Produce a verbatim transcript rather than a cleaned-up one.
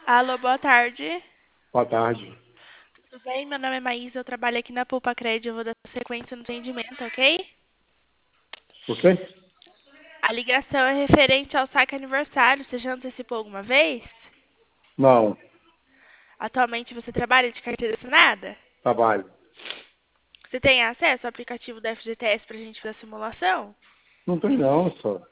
Alô, boa tarde. Boa tarde. Tudo bem? Meu nome é Maísa, eu trabalho aqui na Poupa Crédito, eu vou dar sequência no atendimento, ok? O quê? A ligação é referente ao saque aniversário, você já antecipou alguma vez? Não, Atualmente você trabalha de carteira assinada? trabalho. Você tem acesso ao aplicativo da F G T S para a gente fazer a simulação? Não tem não, só.